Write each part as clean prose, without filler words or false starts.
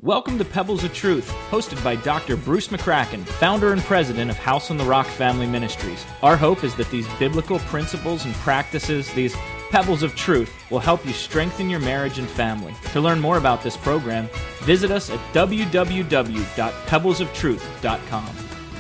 Welcome to Pebbles of Truth, hosted by Dr. Bruce McCracken, founder and president of House on the Rock Family Ministries. Our hope is that these biblical principles and practices, these pebbles of truth, will help you strengthen your marriage and family. To learn more about this program, visit us at www.pebblesoftruth.com.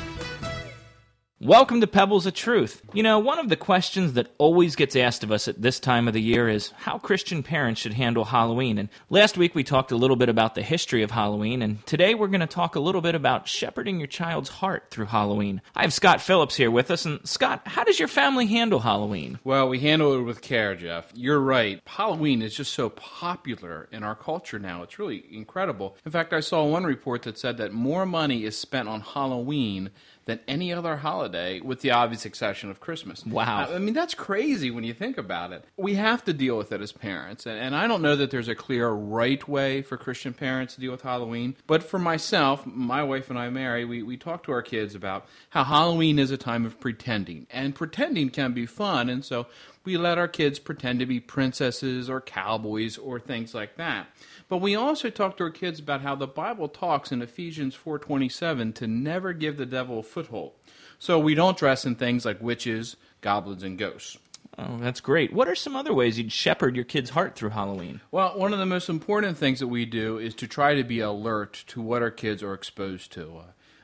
Welcome to Pebbles of Truth. You know, one of the questions that always gets asked of us at this time of the year is how Christian parents should handle Halloween. And last week we talked a little bit about the history of Halloween, and today we're going to talk a little bit about shepherding your child's heart through Halloween. I have Scott Phillips here with us, and Scott, how does your family handle Halloween? Well, we handle it with care, Jeff. You're right. Halloween is just so popular in our culture now. It's really incredible. In fact, I saw one report that said that more money is spent on Halloween than any other holiday, with the obvious exception of Christmas. Wow. I mean, that's crazy when you think about it. We have to deal with it as parents, and I don't know that there's a clear right way for Christian parents to deal with Halloween, but for myself, my wife and I, Mary, we talk to our kids about how Halloween is a time of pretending, and pretending can be fun, and so we let our kids pretend to be princesses or cowboys or things like that. But we also talk to our kids about how the Bible talks in Ephesians 4:27 to never give the devil a foothold. So we don't dress in things like witches, goblins, and ghosts. Oh, that's great. What are some other ways you'd shepherd your kid's heart through Halloween? Well, one of the most important things that we do is to try to be alert to what our kids are exposed to.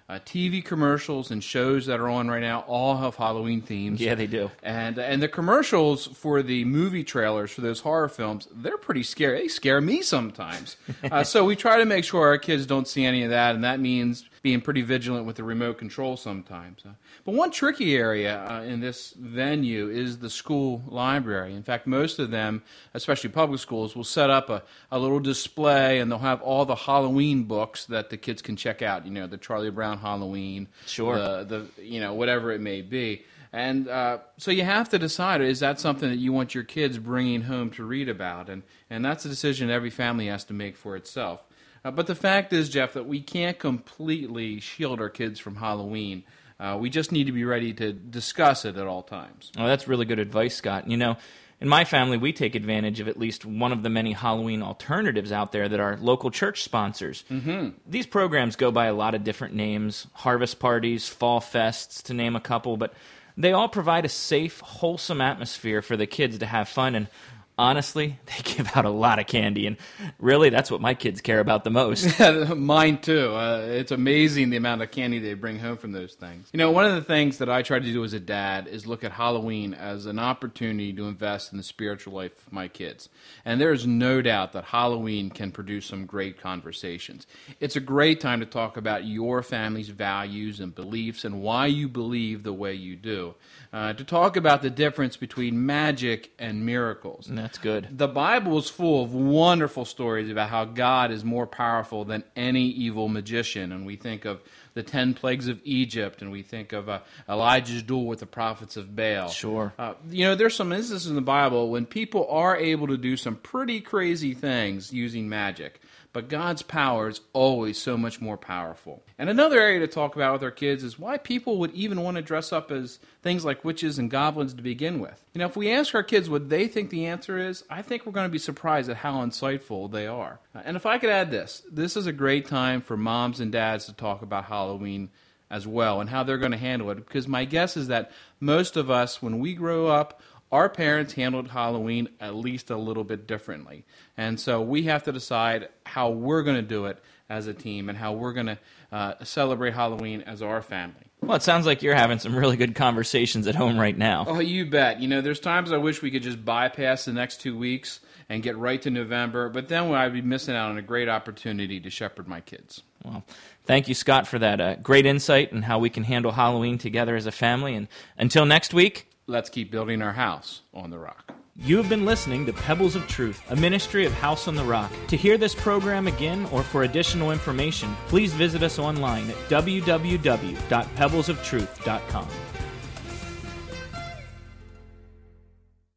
TV commercials and shows that are on right now all have Halloween themes. Yeah, they do. And the commercials for the movie trailers for those horror films, they're pretty scary. They scare me sometimes. So we try to make sure our kids don't see any of that, and that means being pretty vigilant with the remote control sometimes. But one tricky area in this venue is the school library. In fact, most of them, especially public schools, will set up a little display, and they'll have all the Halloween books that the kids can check out. You know, the Charlie Brown Halloween, sure, the whatever it may be. And so you have to decide, is that something that you want your kids bringing home to read about? And that's a decision every family has to make for itself. But the fact is, Jeff, that we can't completely shield our kids from Halloween. We just need to be ready to discuss it at all times. Oh, that's really good advice, Scott. You know, in my family, we take advantage of at least one of the many Halloween alternatives out there that our local church sponsors. Mm-hmm. These programs go by a lot of different names, harvest parties, fall fests, to name a couple, but they all provide a safe, wholesome atmosphere for the kids to have fun, and honestly, they give out a lot of candy, and really, that's what my kids care about the most. Mine too. It's amazing the amount of candy they bring home from those things. You know, one of the things that I try to do as a dad is look at Halloween as an opportunity to invest in the spiritual life of my kids. And there is no doubt that Halloween can produce some great conversations. It's a great time to talk about your family's values and beliefs and why you believe the way you do. To talk about the difference between magic and miracles. That's good. The Bible is full of wonderful stories about how God is more powerful than any evil magician. And we think of the 10 plagues of Egypt, and we think of Elijah's duel with the prophets of Baal. Sure. There's some instances in the Bible when people are able to do some pretty crazy things using magic. But God's power is always so much more powerful. And another area to talk about with our kids is why people would even want to dress up as things like witches and goblins to begin with. You know, if we ask our kids what they think the answer is, I think we're going to be surprised at how insightful they are. And if I could add this is a great time for moms and dads to talk about Halloween as well and how they're going to handle it. Because my guess is that most of us, when we grow up, our parents handled Halloween at least a little bit differently. And so we have to decide how we're going to do it as a team and how we're going to celebrate Halloween as our family. Well, it sounds like you're having some really good conversations at home right now. Oh, you bet. You know, there's times I wish we could just bypass the next 2 weeks and get right to November, but then I'd be missing out on a great opportunity to shepherd my kids. Well, thank you, Scott, for that great insight and how we can handle Halloween together as a family. And until next week, let's keep building our house on the rock. You have been listening to Pebbles of Truth, a ministry of House on the Rock. To hear this program again or for additional information, please visit us online at www.pebblesoftruth.com.